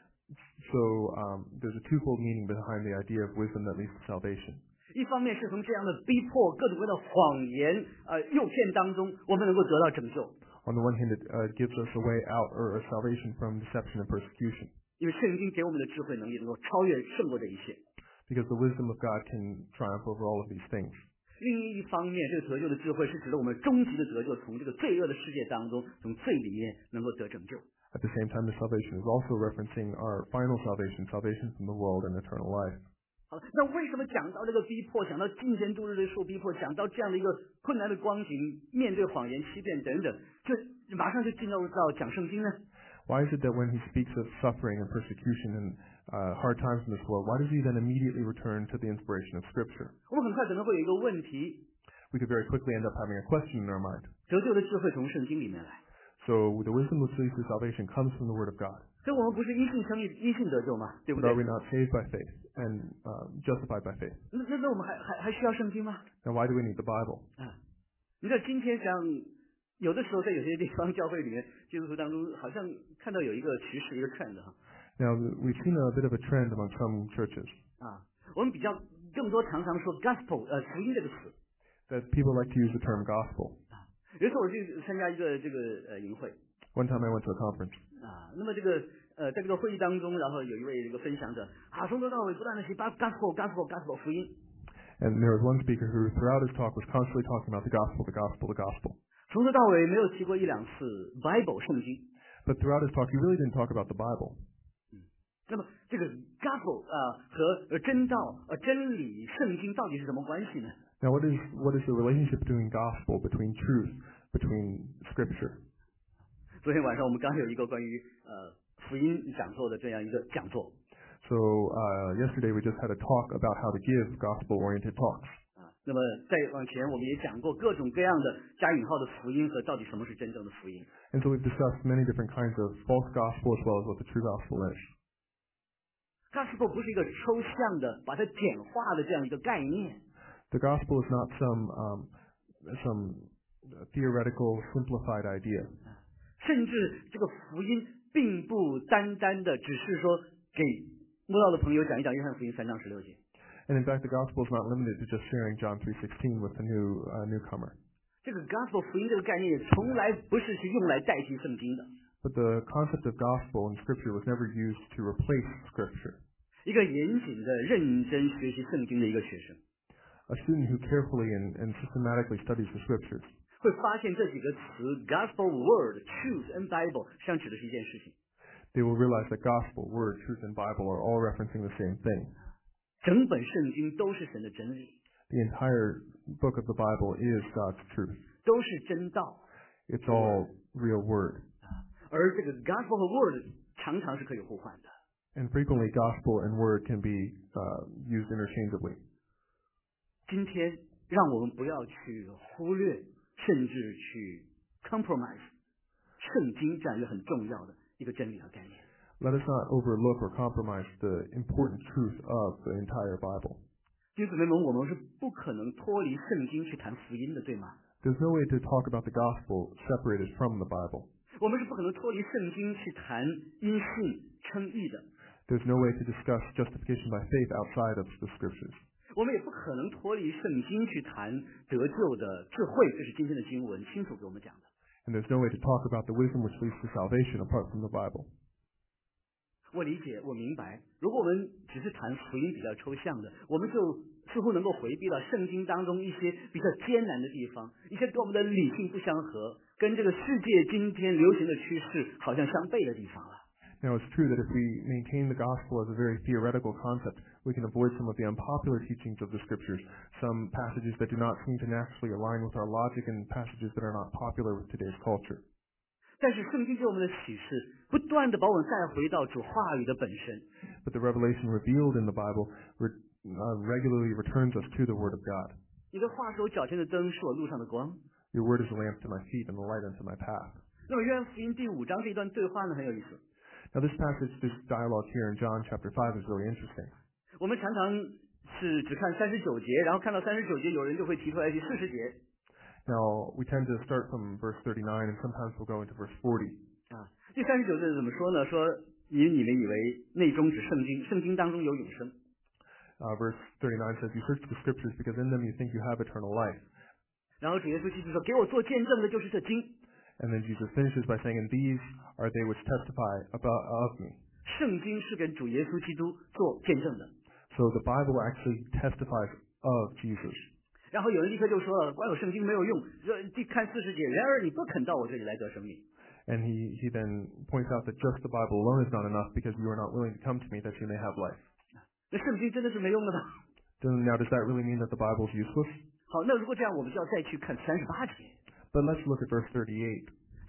Speaker 2: So there's a twofold meaning behind the idea of wisdom that leads to salvation.
Speaker 1: 一方面是从这样的逼迫、各种各样的谎言、诱骗当中，我们能够得到拯救。
Speaker 2: On the one hand, it gives us a way out or a salvation from deception and persecution.
Speaker 1: 因为圣经给我们的智慧能力能够超越胜过这一切。
Speaker 2: Because the wisdom of God can triumph over all of these things.
Speaker 1: 另一方面，这个得救的智慧是指的我们终极的得救，从这个罪恶的世界当中，从罪里面能够得拯救。
Speaker 2: At the same time, the salvation is also referencing our final salvation, salvation from the world and eternal life.
Speaker 1: 好，那为什么讲到这个逼迫，讲到金钱度日的受逼迫，讲到这样的一个困难的光景，面对谎言、欺骗等等，就马上就进入到讲圣经呢？
Speaker 2: Why is it that when he speaks of suffering and persecution and hard times in this world, why does he then immediately return to the inspiration of Scripture?
Speaker 1: 我们很快可能会有一个问题：
Speaker 2: We could very quickly end up having a question in our mind.
Speaker 1: 得救的智慧从圣经里面来，
Speaker 2: So the wisdom which leads to salvation comes from the Word of God.
Speaker 1: 所以我们不是因信称义、因信得救吗？对不
Speaker 2: But
Speaker 1: 对
Speaker 2: are we？not saved by faith and justified by faith?
Speaker 1: 那我们还需要圣经吗？
Speaker 2: Now, why do we need the Bible?
Speaker 1: 你知道今天像有的时候在有些地方教会里面，基督徒当中好像看到有一个趋势，一个 trend 哈
Speaker 2: Now, we've seen a bit of a trend among some churches
Speaker 1: 我们更多常常说 gospel 福音这个词。
Speaker 2: that people like to use the term gospel.
Speaker 1: 有一次我去参加一个这个营会
Speaker 2: One time I went to a conference,
Speaker 1: 那么这个在这个会议当中，然后有一位这个分享者从头到尾不断的提 gospel 福音，
Speaker 2: and there was one speaker who throughout his talk was constantly talking about the gospel, the gospel, the gospel.
Speaker 1: 从头到尾没有提过一两次 Bible 圣经。
Speaker 2: But throughout his talk, he really didn't talk about the Bible.
Speaker 1: 那么这个 gospel 和真道真理圣经到底是什么关系呢？
Speaker 2: Now, what is the relationship between gospel, between truth, between Scripture?
Speaker 1: 昨天晚上我们刚有一个关于福音讲座的这样一个讲座
Speaker 2: So yesterday we just had a talk about how to give gospel-oriented talks.
Speaker 1: 那么再往前我们也讲过各种各样的加引号的福音和到底什么是真正的福音。
Speaker 2: And so we've discussed many different kinds of false gospel as well as what the true gospel is.
Speaker 1: gospel 不是一个抽象的把它简化的这样一个概念。
Speaker 2: The gospel is not some theoretical, simplified idea.
Speaker 1: 甚至这个福音并不单单的只是说给慕道的朋友讲一讲约翰福音3章16节。
Speaker 2: And in fact, the gospel is not limited to just sharing John 3:16 with the newcomer.
Speaker 1: 这个 gospel 福音这个概念也从来不是去用来代替圣经的。
Speaker 2: But the concept of gospel in Scripture was never used to replace Scripture.
Speaker 1: 一个严谨的、认真学习圣经的一个学生，
Speaker 2: A student who carefully and systematically studies the Scriptures
Speaker 1: 会发现这几个词 gospel, word, truth and Bible 实际上指的是一件事情。
Speaker 2: they will realize that gospel, word, truth, and Bible are all referencing the same thing.
Speaker 1: 整本圣经都是神的真理，
Speaker 2: The entire book of the Bible is God's truth.
Speaker 1: 都是真道，
Speaker 2: It's all real word.
Speaker 1: 而这个 gospel 和 word 常常是可以互换的。
Speaker 2: And frequently gospel and word can be used interchangeably.
Speaker 1: 今天让我们不要去忽略，甚至去 compromise 圣经这样一个很重要的一个真理和概念。
Speaker 2: Let us not overlook or compromise the important truth of the entire Bible.
Speaker 1: 弟兄姊妹们，我们是不可能脱离圣经去谈福音的，对吗？
Speaker 2: There's no way to talk about the gospel separated from the Bible.
Speaker 1: 我们是不可能脱离圣经去谈因信称义的。
Speaker 2: There's no way to discuss justification by faith outside of the Scriptures.
Speaker 1: 我们也不可能脱离圣经去谈得救的智慧，这是今天的经文清楚给我们讲的。
Speaker 2: And there's no way to talk about the wisdom which leads to salvation apart from the Bible.
Speaker 1: 我理解，我明白。如果我们只是谈福音比较抽象的，我们就似乎能够回避到圣经当中一些比较艰难的地方，一些跟我们的理性不相合，跟这个世界今天流行的趋势好像相悖的地方了。
Speaker 2: Now, it's true that if we maintain the gospel as a very theoretical concept, we can avoid some of the unpopular teachings of the scriptures, some passages that do not seem to naturally align with our logic and passages that are not popular with today's culture.
Speaker 1: 但是圣经给我们的启示，不断的把我们带回到主话语的本身。
Speaker 2: But the revelation revealed in the Bible regularly returns us to the Word of God.
Speaker 1: 你的话是我脚前的灯，是我路上的光。
Speaker 2: Your word is a lamp to my feet and a light unto my path.
Speaker 1: 那么约翰福音第5章这一段对话呢，很有意思。
Speaker 2: Now, this passage, this dialogue here in John chapter 5 is really interesting.
Speaker 1: 我们常常是只看39节，然后看到39节，有人就会提出来第40节。
Speaker 2: Now, we tend to start from verse 39 and sometimes we'll go into verse 40.
Speaker 1: 第39节怎么说呢？说你们以为内中指圣经，圣经当中有永生。
Speaker 2: Verse 39 says, You search the scriptures because in them you think you have eternal life.
Speaker 1: 然后主耶稣基督说，给我做见证的就是这经。
Speaker 2: And then Jesus finishes by saying, And these are they which testify of me.
Speaker 1: 圣经是跟主耶稣基督做见证的。
Speaker 2: So the Bible actually testifies of Jesus.
Speaker 1: 然后有人立刻就说了，光有圣经没有用，看40节，然而你不肯到我这里来得生命。
Speaker 2: And he then points out that just the Bible alone is not enough because you are not willing to come to me that you may have life.
Speaker 1: 那圣经真的是没用的吗？
Speaker 2: Now, does that really mean that the Bible is useless?
Speaker 1: 好，那如果这样，我们就要再去看38节。
Speaker 2: But let's look at verse 38.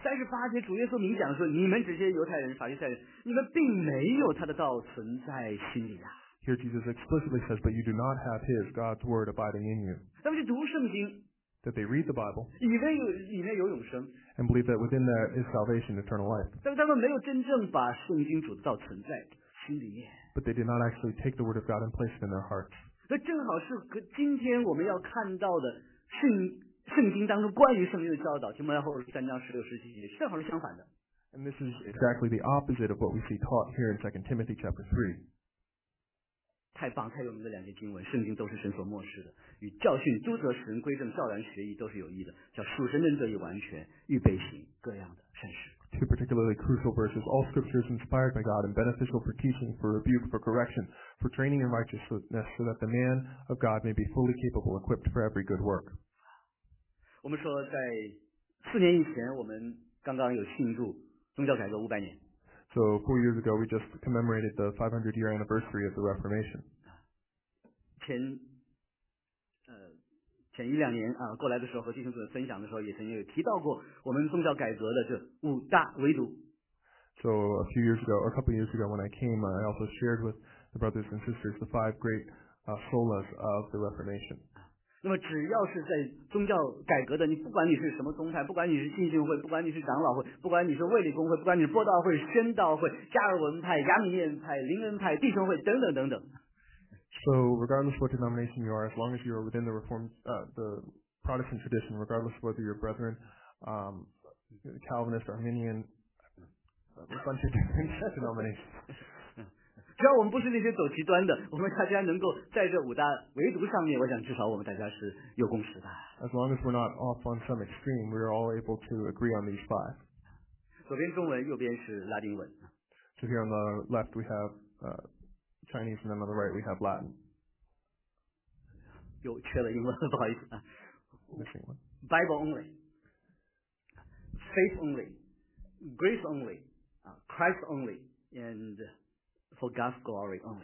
Speaker 1: 38节主耶稣明讲说，你们这些犹太人、法利赛人，你们并没有他的道存在心里啊。
Speaker 2: Here Jesus explicitly says, But you do not have his, God's word abiding in you.
Speaker 1: 他们去读圣经，
Speaker 2: That they read the Bible
Speaker 1: 以为里面有永生，
Speaker 2: and believe that within that is salvation, eternal life.
Speaker 1: 但是他们没有真正把圣经主的道存在心里面。
Speaker 2: But they did not actually take the word of God and place it in their hearts.
Speaker 1: 那正好是今天我们要看到的圣经当中关于圣经的教导，提摩太后书3章16、17节，正好是相反的。
Speaker 2: And this is exactly the opposite of what we see taught here in 2 Timothy chapter 3.
Speaker 1: 太棒太有名的2节经文，圣经都是神所默示的，与教训、督责、使人归正、教然学义都是有益的，叫属神人得以完全，预备行各样的善事。
Speaker 2: Two particularly crucial verses. All scripture is inspired by God and beneficial for teaching, for rebuke, for correction, for training in righteousness, so that the man of God may be fully capable, equipped for every good work.
Speaker 1: 我们说在4年以前，我们刚刚有庆祝宗教改革500年。
Speaker 2: So 4 years ago, we just commemorated the 500-year anniversary of the Reformation.
Speaker 1: 前1-2年过来的时候，和弟兄姊妹分享的时候，也曾经有提到过我们宗教改革的这5大维度。
Speaker 2: So a few years ago, or a couple of years ago, when I came, I also shared with the brothers and sisters the 5 great solas of the Reformation.
Speaker 1: 那么只要是在宗教改革的，你不管你是什么宗派，不管你是信信会，不管你是长老会，不管你是卫理公会，不管你是播道会、宣道会、加尔文派、亚米念派、灵恩派、弟兄会等等等等。
Speaker 2: So regardless what denomination you are, as long as you are within the Reformed, the Protestant tradition, regardless of whether you're brethren, Calvinist, Arminian, a bunch of different denominations.
Speaker 1: 只要我们不是那些走极端的，我们大家能够在这5大维度上面，我想至少我们大家是有共识的。
Speaker 2: As long as we're not off on some extreme, we are all able to agree on these 5.
Speaker 1: 左边中文，右边是拉丁文。
Speaker 2: So here on the left we have Chinese, and then on the right we have Latin.
Speaker 1: 有缺了英文，不好意思啊。
Speaker 2: Missing one.
Speaker 1: Bible only, faith only, grace only, Christ only, and for God's glory only.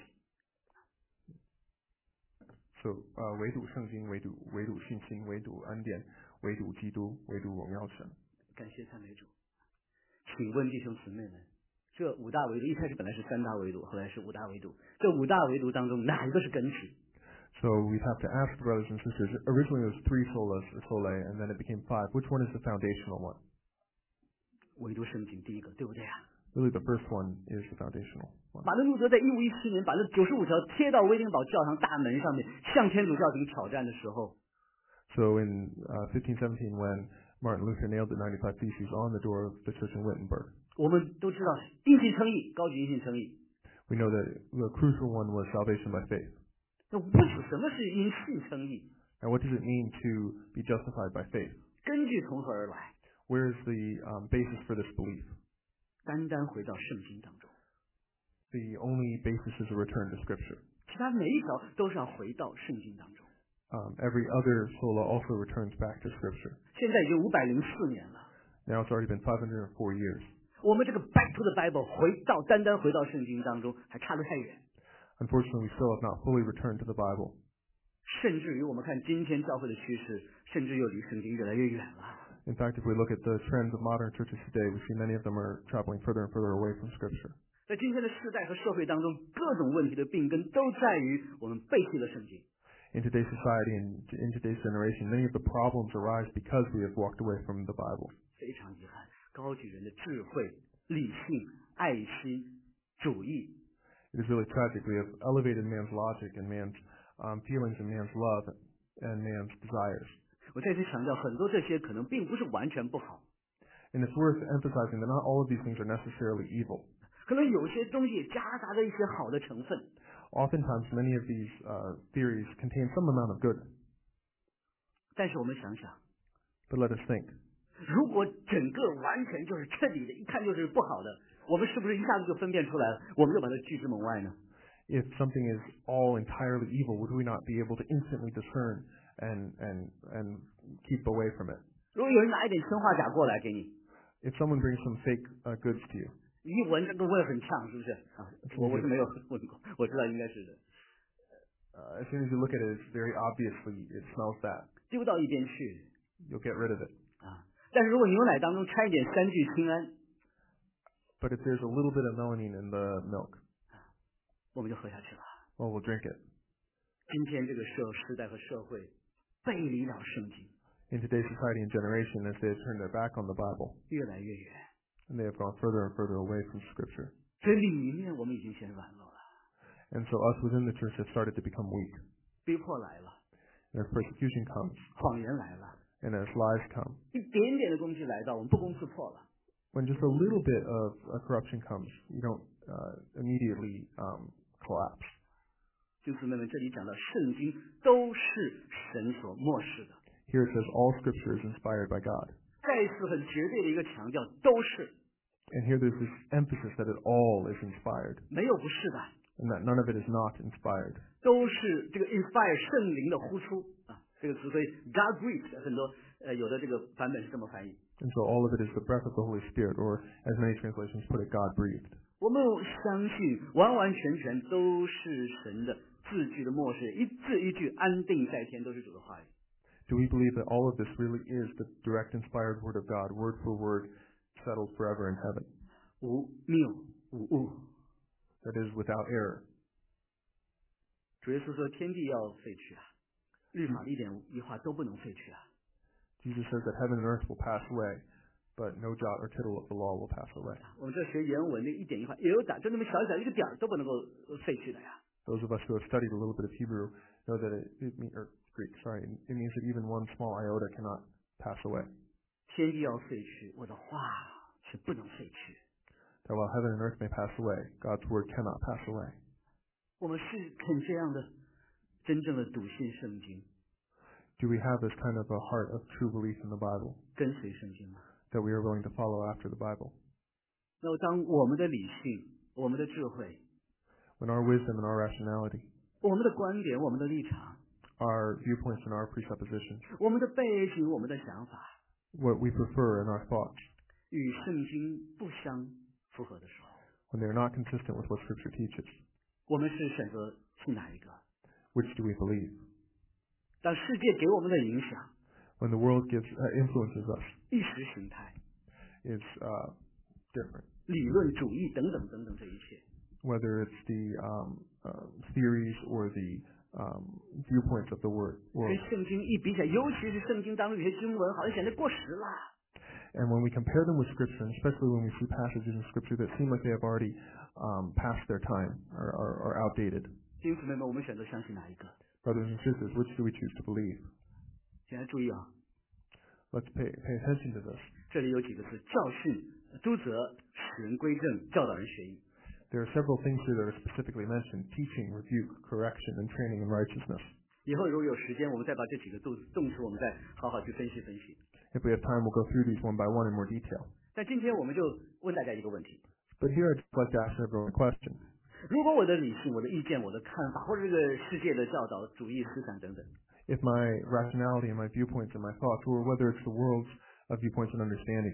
Speaker 2: So 唯独圣经，唯独信心，唯独恩典，唯独基督，唯独荣耀神。
Speaker 1: 感谢赞美主。请问弟兄姊妹们，这5大维度一开始本来是3大维度，后来是5大维度。这5大维度当中哪一个是根基？
Speaker 2: So we'd have to ask the brothers and sisters. Originally it was 3 solas, or solae, and then it became 5. Which one is the foundational one?
Speaker 1: 唯独圣经第一个，对不对啊？
Speaker 2: Really, the first one is the foundational one.
Speaker 1: 马丁路德在1517年把这95条贴到威灵堡教堂大门上面，向天主教廷挑战的时候，
Speaker 2: So in 1517, when Martin Luther nailed the 95 Theses on the door of the church in Wittenberg,
Speaker 1: 我们都知道因信称义，高举因信称义。
Speaker 2: we know that the crucial one was salvation by faith.
Speaker 1: 那为什么是因信称义？
Speaker 2: And what does it mean to be justified by faith?
Speaker 1: 根据从何而来？
Speaker 2: Where is the basis for this belief?
Speaker 1: 单单回到圣经当中，
Speaker 2: The only basis is a return to Scripture.
Speaker 1: 其他每一条都是要回到圣经当中。
Speaker 2: Every other sola also returns back to Scripture.
Speaker 1: 现在已经504年了，
Speaker 2: Now it's already been 504 years.
Speaker 1: 我们这个 back to the Bible 单单回到圣经当中还差得太远。
Speaker 2: Unfortunately, we still have not fully returned to the Bible.
Speaker 1: 甚至于我们看今天教会的趋势，甚至又离圣经越来越远了。
Speaker 2: In fact, if we look at the trends of modern churches today, we see many of them are traveling further and further away from Scripture.
Speaker 1: 在今天的世代和社会当中，各种问题的病根都在于我们背弃了圣经。
Speaker 2: In today's society and in today's generation, many of the problems arise because we have walked away from the Bible.
Speaker 1: 非常遗憾，高举人的智慧、理性、爱心、主义。
Speaker 2: It is really tragic. We have elevated man's logic and man's feelings and man's love and man's desires.
Speaker 1: 我再次强调，很多这些可能并不是完全不好。
Speaker 2: And it's worth emphasizing that not all of these things are necessarily evil.
Speaker 1: 可能有些东西也夹杂着一些好的成分。
Speaker 2: Oftentimes, many of these theories contain some amount of good.
Speaker 1: 但是我们想想，
Speaker 2: But let us think.
Speaker 1: 如果整个完全就是彻底的，一看就是不好的，我们是不是一下子就分辨出来了？我们就把它拒之门外呢？
Speaker 2: If something is all entirely evil, would we not be able to instantly discern and keep away from it?
Speaker 1: 如果有人拿一点氰化钾过来给你，
Speaker 2: If someone brings some fake goods to you,
Speaker 1: 一闻这个味很呛，是不是？啊，我是没有闻过，我知道应该是的。
Speaker 2: as soon as you look at it, it's very obviously it smells bad.
Speaker 1: 丢到一边去
Speaker 2: You'll get rid of it.
Speaker 1: 啊！但是如果牛奶当中掺一点三聚氰胺，
Speaker 2: But if there's a little bit of melamine in the milk,
Speaker 1: 我们就喝下去了。
Speaker 2: well, we'll drink it.
Speaker 1: 今天这个时代和社会背离了圣经，
Speaker 2: In today's society and generation, as they have turned their back on the Bible,
Speaker 1: 越来越远。
Speaker 2: and they have gone further and further away from Scripture.
Speaker 1: 所以里面我们已经先软弱了，
Speaker 2: And so us within the church have started to become weak.
Speaker 1: 逼迫来了，
Speaker 2: And as persecution comes,
Speaker 1: 谎言来了，
Speaker 2: and as lies come,
Speaker 1: 一点点的攻击来到，我们不攻自破了。
Speaker 2: when just a little bit of corruption comes, you don't immediately collapse.
Speaker 1: 弟兄姊妹们，这里讲到圣经都是神所漠视的，
Speaker 2: Here it says all Scripture is inspired by God.
Speaker 1: 再一次很绝对的一个强调，都是
Speaker 2: And here there's this emphasis that it all is inspired,
Speaker 1: 没有不是的，
Speaker 2: and that none of it is not inspired.
Speaker 1: 都是这个 inspire 圣灵的呼出啊，这个词，所以 God breathed 很多有的这个版本是这么翻译。
Speaker 2: And so all of it is the breath of the Holy Spirit, or as many translations put it, God breathed.
Speaker 1: 我们相信完完全全都是神的字句的漠视，一字一句安定在天，都是主的话语。
Speaker 2: Do we believe that all of this really is the direct inspired word of God, word for word, settled forever in heaven?
Speaker 1: 无谬无误。
Speaker 2: That is without error.
Speaker 1: 主耶稣说天地要废去啊，律法一点一划都不能废去啊。
Speaker 2: Jesus says that heaven and earth will pass away, but no jot or tittle of the law will pass away.
Speaker 1: 我们这学原文的一点一划也有打，就那么小小一个点儿都不能够废去的呀。
Speaker 2: Those of us who have studied a little bit of Hebrew know that or Greek, sorry, it means that even one small iota cannot pass away.
Speaker 1: 天地要废去，我的话是不能废去。
Speaker 2: That while heaven and earth may pass away, God's word cannot pass away.
Speaker 1: 我们是肯这样的真正的笃信圣经，
Speaker 2: Do we have this kind of a heart of true belief in the Bible,
Speaker 1: 跟随圣经吗？
Speaker 2: that we are willing to follow after the Bible?
Speaker 1: 那么当我们的理性、我们的智慧、
Speaker 2: When our wisdom and our rationality,
Speaker 1: 我们的观点、我们的立场、
Speaker 2: our viewpoints and our presuppositions,
Speaker 1: 我们的背景、我们的想法
Speaker 2: what we prefer and our thoughts,
Speaker 1: 与圣经不相符合的时候，
Speaker 2: when they are not consistent with what Scripture teaches,
Speaker 1: 我们是选择信哪一个？
Speaker 2: which do we believe?
Speaker 1: 当世界给我们的影响、
Speaker 2: When the world influences us,
Speaker 1: 意识形态、
Speaker 2: is different.
Speaker 1: 理论主义等等等等这一切，
Speaker 2: Whether it's the theories or the viewpoints of the word
Speaker 1: 跟
Speaker 2: world.
Speaker 1: 圣经一比起来，尤其是圣经当中有些经文，好像显得过时了。
Speaker 2: And when we compare them with Scripture, and especially when we see passages in Scripture that seem like they have already past their time or are outdated,
Speaker 1: 弟兄姊妹们，我们选择相信哪一个？
Speaker 2: brothers and sisters, which do we choose to believe?
Speaker 1: 现在注意啊，
Speaker 2: Let's pay attention to this.
Speaker 1: 这里有几个字：教训、督责、使人归正、教导人学艺。
Speaker 2: There are several things here that are specifically mentioned: teaching, rebuke, correction, and training in righteousness.
Speaker 1: 以后如果有时间，我们再把这几个动词，我们再好好去分析分析。
Speaker 2: If we have time, we'll go through these one by one in more detail.
Speaker 1: 但今天我们就问大家一个问题：
Speaker 2: But here I'd just like to ask everyone a question.
Speaker 1: 如果我的理性、我的意见、我的看法，或者这个世界的教导、主义思想等等，
Speaker 2: If my rationality and my viewpoints and my thoughts, or whether it's the world's viewpoints and understanding,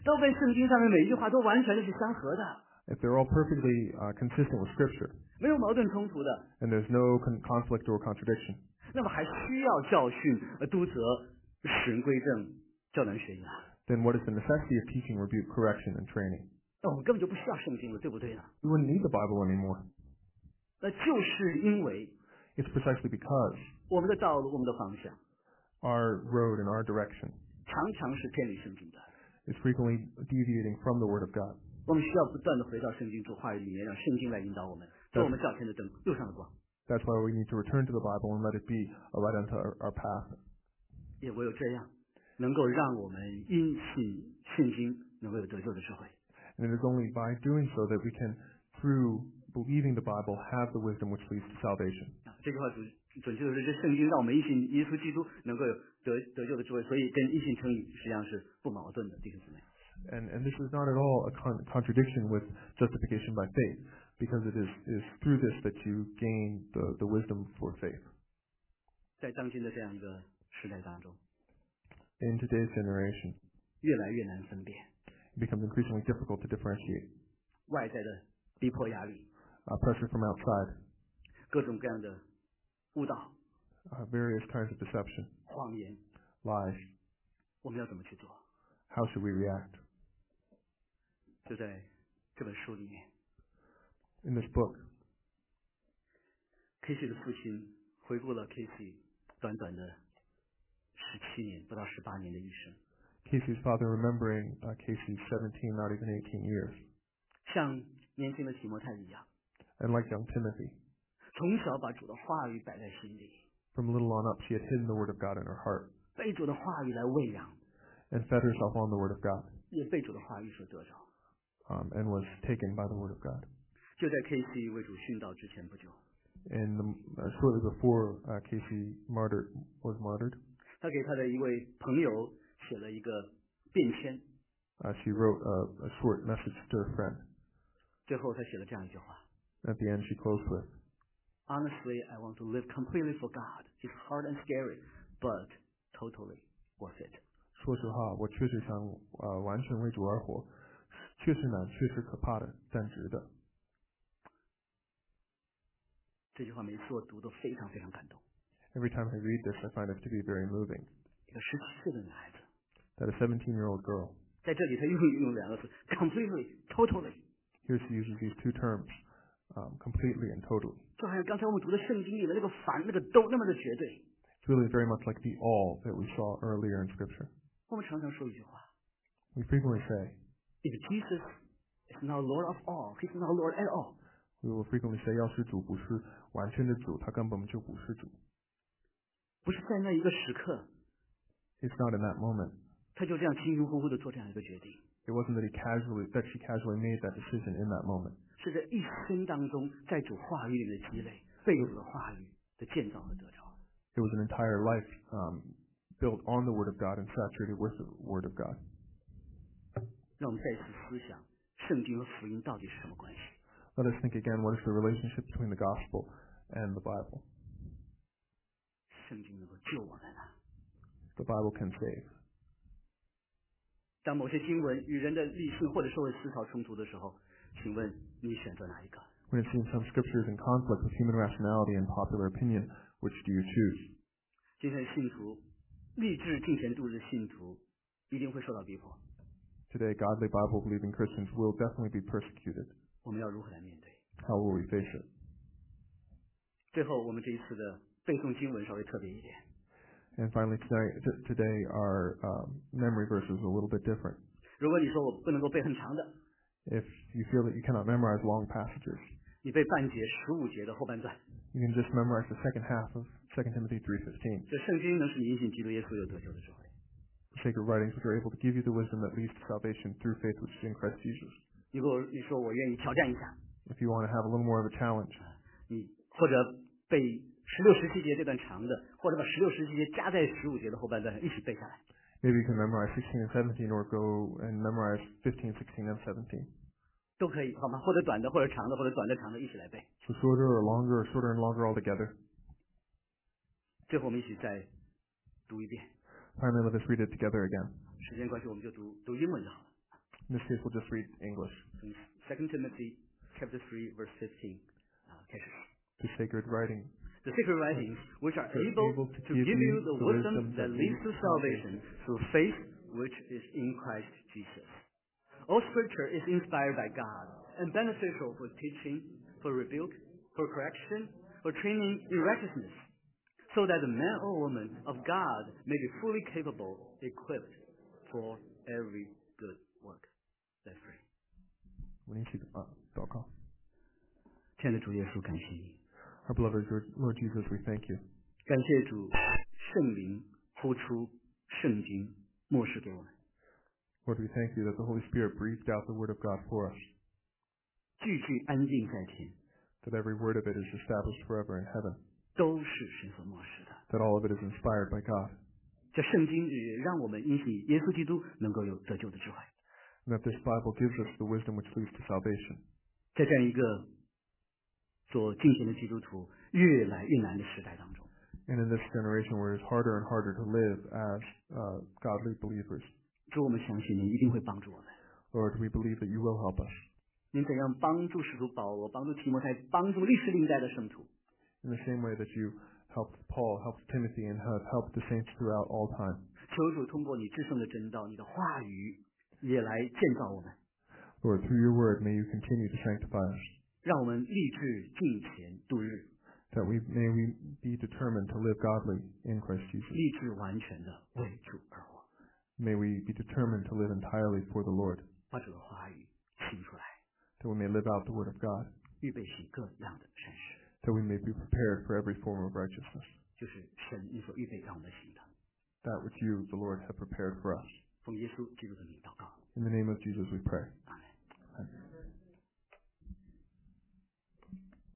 Speaker 1: 都跟圣经上面每一句话都完全的是相合的，
Speaker 2: if they're all perfectly consistent with Scripture,
Speaker 1: 没有矛盾冲突的，
Speaker 2: and there's no conflict or contradiction,
Speaker 1: 那么还需要教训、督责、使人归正、教导学义啊？
Speaker 2: then what is the necessity of teaching, rebuke, correction, and training?
Speaker 1: 那我们根本就不需要圣经了，对不对呢？
Speaker 2: We wouldn't need the Bible anymore.
Speaker 1: 那就是因为
Speaker 2: It's precisely because
Speaker 1: 我们的道路、我们的方向
Speaker 2: our road and our direction
Speaker 1: 常常是偏离圣经的，
Speaker 2: is frequently deviating from the Word of God.
Speaker 1: 我们需要不断的回到圣经主话语里面，让圣经来引导我们，做我们脚前的灯，路上的光。
Speaker 2: That's why we need to return to the Bible and let it be a light unto our path.
Speaker 1: 也唯有这样，能够让我们因信圣经能够有得救的智慧。
Speaker 2: And it is only by doing so that we can, through believing the Bible, have the wisdom which leads to salvation.
Speaker 1: 这句话准确的是，这圣经让我们因信耶稣基督能够有得救的智慧，所以跟因信称义实际上是不矛盾的，弟兄姊妹。
Speaker 2: And this is not at all a contradiction with justification by faith, because it is through this that you gain the wisdom for faith.
Speaker 1: 在当今的这样一个时代当中，
Speaker 2: In today's generation,
Speaker 1: 越来越难分辨
Speaker 2: it becomes increasingly difficult to differentiate
Speaker 1: 外在的逼迫压力、
Speaker 2: pressure from outside,
Speaker 1: 各种各样的误导、
Speaker 2: various kinds of deception,
Speaker 1: 谎言，
Speaker 2: lies.
Speaker 1: 我们要怎么去做？
Speaker 2: How should we react?
Speaker 1: 就在这本书里面
Speaker 2: In this book,
Speaker 1: ，Casey 的父亲回顾了 Casey 短短的17年，不到18年的一生，
Speaker 2: Casey's father remembering Casey's 17, not even 18 years,
Speaker 1: 像年轻的提摩太一样，
Speaker 2: and like young Timothy,
Speaker 1: 从小把主的话语摆在心里，
Speaker 2: from little on up, she had hidden the Word of God in her heart
Speaker 1: 被主的话语来喂养，
Speaker 2: and fed herself on the Word of God,
Speaker 1: 也被主的话语所得着。
Speaker 2: and was taken by the Word of God.
Speaker 1: 就在 Casey 为主殉道之前不久，
Speaker 2: And shortly before Casey was martyred,
Speaker 1: 他给他的一位朋友写了一个便签，
Speaker 2: she wrote a short message to her friend.
Speaker 1: 最后他写了这样一句话
Speaker 2: At the end, she closed with,
Speaker 1: ：Honestly, I want to live completely for God. It's hard and scary, but totally worth it.
Speaker 2: 说实话，我确实想完全为主而活，确实难，确实可怕的，但值得。
Speaker 1: 这句话每次我读都非常非常感动。
Speaker 2: Every time I read this, I find it to be very moving.
Speaker 1: 一个17岁的女孩子，
Speaker 2: That a 17-year-old girl,
Speaker 1: 在这里她用两个词 ：completely, totally。
Speaker 2: here she uses these two terms, completely and totally.
Speaker 1: 就好像刚才我们读的圣经里的那个凡、那个都那么的绝对。
Speaker 2: It's really very much like the all that we saw earlier in Scripture.
Speaker 1: 我们常常说一句话
Speaker 2: We frequently say,
Speaker 1: ：If Jesus is not Lord of all, He's not Lord at all。
Speaker 2: we will frequently say, 要是主不是完全的主，他根本就不是主。
Speaker 1: 不是在那一个时刻，
Speaker 2: It's not in that moment.
Speaker 1: 他就这样轻轻呼呼的做这样一个决定，
Speaker 2: It wasn't that she casually made that decision in that moment.
Speaker 1: 是在一生当中在主话语里面的积累，被主的话语的建造和得着。
Speaker 2: It was an entire life built on the Word of God and saturated with the Word of God.
Speaker 1: 让我们再次思想，圣经和福音到底是什么关系？
Speaker 2: Let us think again, what is the relationship between the gospel and the Bible?
Speaker 1: 圣经能够救我们啊！
Speaker 2: The Bible can save.
Speaker 1: 当某些经文与人的理性或者社会思潮冲突的时候，请问你选择哪一个？
Speaker 2: When it seems some scriptures in conflict with human rationality and popular opinion, which do you choose?
Speaker 1: 今天的信徒，立志敬虔度日的信徒，一定会受到逼迫。
Speaker 2: Today, godly Bible-believing Christians will definitely be persecuted.
Speaker 1: 我们要如何来面对？
Speaker 2: How will we face it?
Speaker 1: 最后，我们这一次的背诵经文稍微特别一点。
Speaker 2: And finally, today our memory verse is a little bit different.
Speaker 1: 如果你说我不能够背很长的，
Speaker 2: If you feel that you cannot memorize long passages,
Speaker 1: 你背半节15节的后半段。
Speaker 2: you can just memorize the second half of 2 Timothy 3:15.
Speaker 1: 这圣经能使你因信基督耶稣有得救的智慧。
Speaker 2: Sacred writings which are able to give you the wisdom that leads to salvation through faith which is in Christ Jesus.
Speaker 1: 你说我愿意挑战一下，
Speaker 2: If you want to have a little more of a challenge,
Speaker 1: 你或者背16、17节这段长的，或者把16、17节加在15节的后半段一起背下来。
Speaker 2: maybe you can memorize 16 and 17 or go and memorize 15, 16, and 17.
Speaker 1: 都可以，好吗？或者短的，或者长的，或者短的长的，一起来背。
Speaker 2: So shorter or longer, or shorter and longer altogether.
Speaker 1: 最后我们一起再读一遍。
Speaker 2: Finally, let us read it together again.
Speaker 1: 时间关系，我们就读英文就好了。
Speaker 2: In this case, we'll just read English.
Speaker 1: 从 2 Timothy chapter 3 verse 15开始。
Speaker 2: The sacred writing.
Speaker 1: The sacred writings, which are able to give you the wisdom that leads to salvation through faith which is in Christ Jesus. All scripture is inspired by God and beneficial for teaching, for rebuke, for correction, for training in righteousness, so that the man or woman of God may be fully capable, equipped for every good work. Let's pray.
Speaker 2: 我们一起祷告。
Speaker 1: 亲爱的主耶稣，感谢你。
Speaker 2: Our beloved Lord Jesus, we thank you.
Speaker 1: 感谢主，圣灵呼出圣经默示给我们，
Speaker 2: Lord, we thank you that the Holy Spirit breathed out the Word of God for us,
Speaker 1: 句句安定在天，
Speaker 2: that every word of it is established forever in heaven,
Speaker 1: 都是神所默示的。
Speaker 2: that all of it is inspired by God,
Speaker 1: 这圣经也让我们因信耶稣基督能够有得救的智慧。
Speaker 2: and that this Bible gives us the wisdom which leads to salvation.
Speaker 1: 在这样一个做敬虔的基督徒越来越难的时代当中，
Speaker 2: And in this generation where it's harder and harder to live as godly believers,
Speaker 1: 主，我们相信您一定会帮助我们。
Speaker 2: Lord, we believe that you will help us.
Speaker 1: 您怎样帮助使徒保罗，帮助提摩太，帮助历史历代的圣徒？
Speaker 2: In the same way that you helped Paul, helped Timothy, and have helped the saints throughout all time.
Speaker 1: 求主通过你至圣的真道，你的话语也来建造我们，
Speaker 2: Lord, through your word, may you continue to sanctify us,
Speaker 1: 让我们立志敬虔度日，
Speaker 2: that may we be determined to live godly in Christ Jesus.
Speaker 1: 立志完全的为主而活，
Speaker 2: May we be determined to live entirely for the Lord,
Speaker 1: 把主的话语行出来，
Speaker 2: that we may live out the word of God,
Speaker 1: 预备行各样的善事，
Speaker 2: that we may be prepared for every form of righteousness,
Speaker 1: 就是神你所预备让我们行的。
Speaker 2: that which you, the Lord, have prepared for us.
Speaker 1: 奉耶稣基督的名祷告，
Speaker 2: In the name of Jesus we pray.
Speaker 1: 阿门。
Speaker 2: Amen.